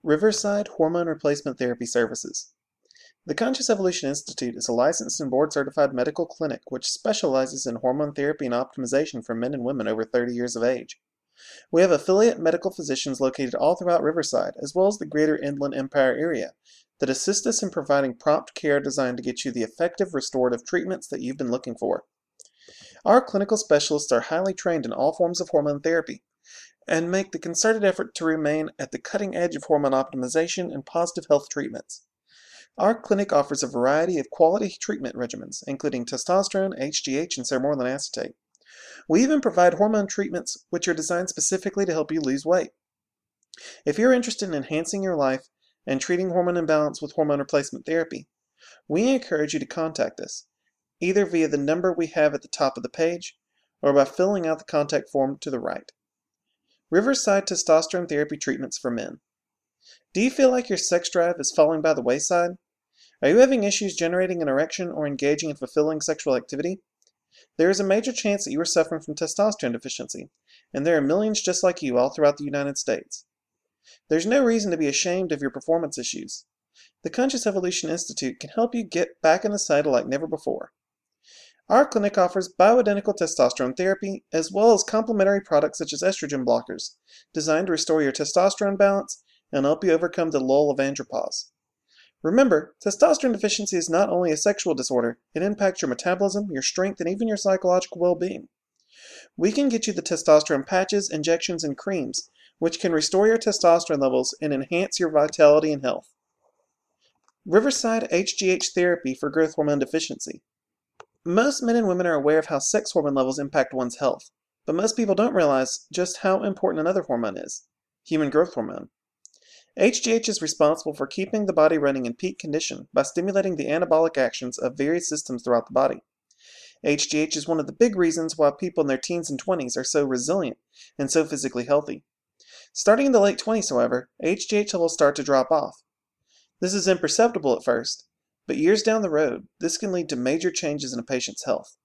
Riverside Hormone Replacement Therapy Services. The Conscious Evolution Institute is a licensed and board-certified medical clinic which specializes in hormone therapy and optimization for men and women over 30 years of age. We have affiliate medical physicians located all throughout Riverside, as well as the greater Inland Empire area, that assist us in providing prompt care designed to get you the effective restorative treatments that you've been looking for. Our clinical specialists are highly trained in all forms of hormone therapy, and make the concerted effort to remain at the cutting edge of hormone optimization and positive health treatments. Our clinic offers a variety of quality treatment regimens, including testosterone, HGH, and sermorelin acetate. We even provide hormone treatments which are designed specifically to help you lose weight. If you're interested in enhancing your life and treating hormone imbalance with hormone replacement therapy, we encourage you to contact us, either via the number we have at the top of the page, or by filling out the contact form to the right. Riverside Testosterone Therapy Treatments for Men. Do you feel like your sex drive is falling by the wayside? Are you having issues generating an erection or engaging in fulfilling sexual activity? There is a major chance that you are suffering from testosterone deficiency, and there are millions just like you all throughout the United States. There's no reason to be ashamed of your performance issues. The Conscious Evolution Institute can help you get back in the saddle like never before. Our clinic offers bioidentical testosterone therapy, as well as complementary products such as estrogen blockers, designed to restore your testosterone balance and help you overcome the lull of andropause. Remember, testosterone deficiency is not only a sexual disorder, it impacts your metabolism, your strength, and even your psychological well-being. We can get you the testosterone patches, injections, and creams, which can restore your testosterone levels and enhance your vitality and health. Riverside HGH Therapy for Growth Hormone Deficiency. Most men and women are aware of how sex hormone levels impact one's health, but most people don't realize just how important another hormone is, human growth hormone. HGH is responsible for keeping the body running in peak condition by stimulating the anabolic actions of various systems throughout the body. HGH is one of the big reasons why people in their teens and 20s are so resilient and so physically healthy. Starting in the late 20s, however, HGH levels start to drop off. This is imperceptible at first, but years down the road, this can lead to major changes in a patient's health.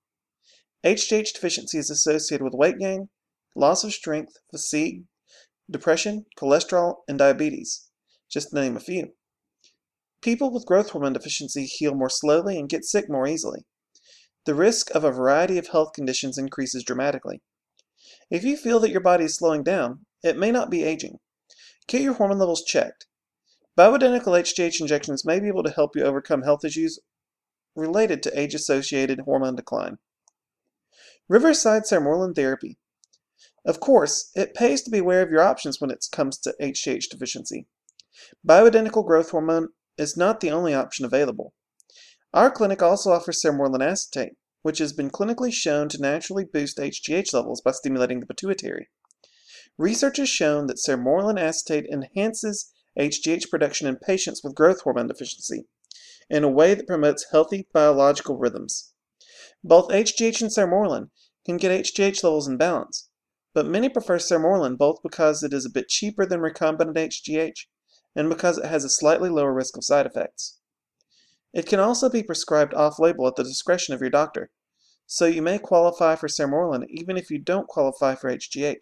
HGH deficiency is associated with weight gain, loss of strength, fatigue, depression, cholesterol, and diabetes, just to name a few. People with growth hormone deficiency heal more slowly and get sick more easily. The risk of a variety of health conditions increases dramatically. If you feel that your body is slowing down, it may not be aging. Get your hormone levels checked. Bioidentical HGH injections may be able to help you overcome health issues related to age-associated hormone decline. Riverside Sermorelin Therapy. Of course, it pays to be aware of your options when it comes to HGH deficiency. Bioidentical growth hormone is not the only option available. Our clinic also offers sermorelin acetate, which has been clinically shown to naturally boost HGH levels by stimulating the pituitary. Research has shown that sermorelin acetate enhances HGH production in patients with growth hormone deficiency in a way that promotes healthy biological rhythms. Both HGH and sermorelin can get HGH levels in balance, but many prefer sermorelin both because it is a bit cheaper than recombinant HGH and because it has a slightly lower risk of side effects. It can also be prescribed off-label at the discretion of your doctor, so you may qualify for sermorelin even if you don't qualify for HGH.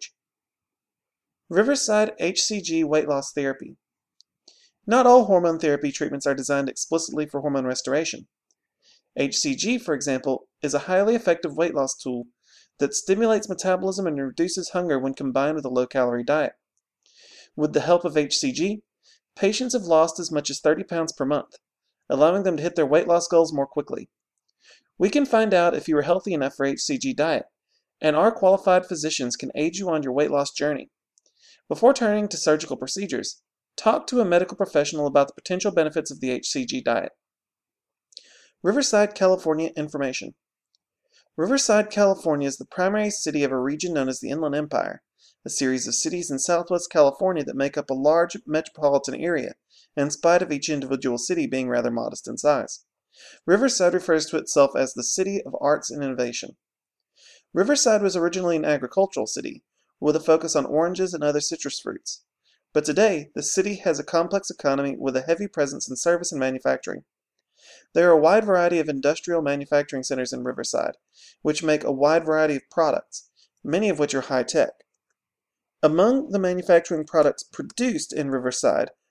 Riverside HCG Weight Loss Therapy. Not all hormone therapy treatments are designed explicitly for hormone restoration. HCG, for example, is a highly effective weight loss tool that stimulates metabolism and reduces hunger when combined with a low-calorie diet. With the help of HCG, patients have lost as much as 30 pounds per month, allowing them to hit their weight loss goals more quickly. We can find out if you are healthy enough for HCG diet, and our qualified physicians can aid you on your weight loss journey. Before turning to surgical procedures, talk to a medical professional about the potential benefits of the HCG diet. Riverside, California information. Riverside, California is the primary city of a region known as the Inland Empire, a series of cities in southwest California that make up a large metropolitan area, in spite of each individual city being rather modest in size. Riverside refers to itself as the City of Arts and Innovation. Riverside was originally an agricultural city, with a focus on oranges and other citrus fruits. But today, the city has a complex economy with a heavy presence in service and manufacturing. There are a wide variety of industrial manufacturing centers in Riverside, which make a wide variety of products, many of which are high-tech. Among the manufacturing products produced in Riverside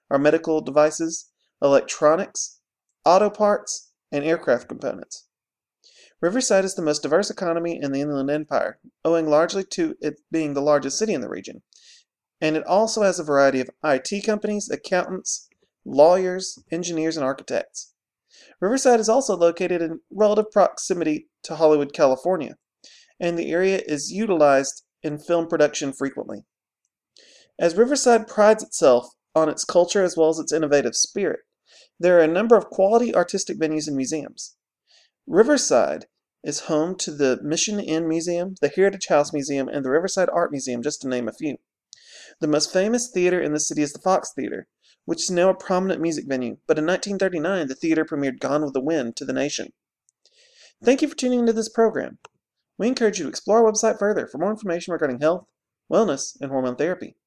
are medical devices, electronics, auto parts, and aircraft components. Riverside is the most diverse economy in the Inland Empire, owing largely to it being the largest city in the region. And it also has a variety of IT companies, accountants, lawyers, engineers, and architects. Riverside is also located in relative proximity to Hollywood, California, and the area is utilized in film production frequently. As Riverside prides itself on its culture as well as its innovative spirit, there are a number of quality artistic venues and museums. Riverside is home to the Mission Inn Museum, the Heritage House Museum, and the Riverside Art Museum, just to name a few. The most famous theater in the city is the Fox Theater, which is now a prominent music venue, but in 1939 the theater premiered Gone with the Wind to the nation. Thank you for tuning into this program. We encourage you to explore our website further for more information regarding health, wellness, and hormone therapy.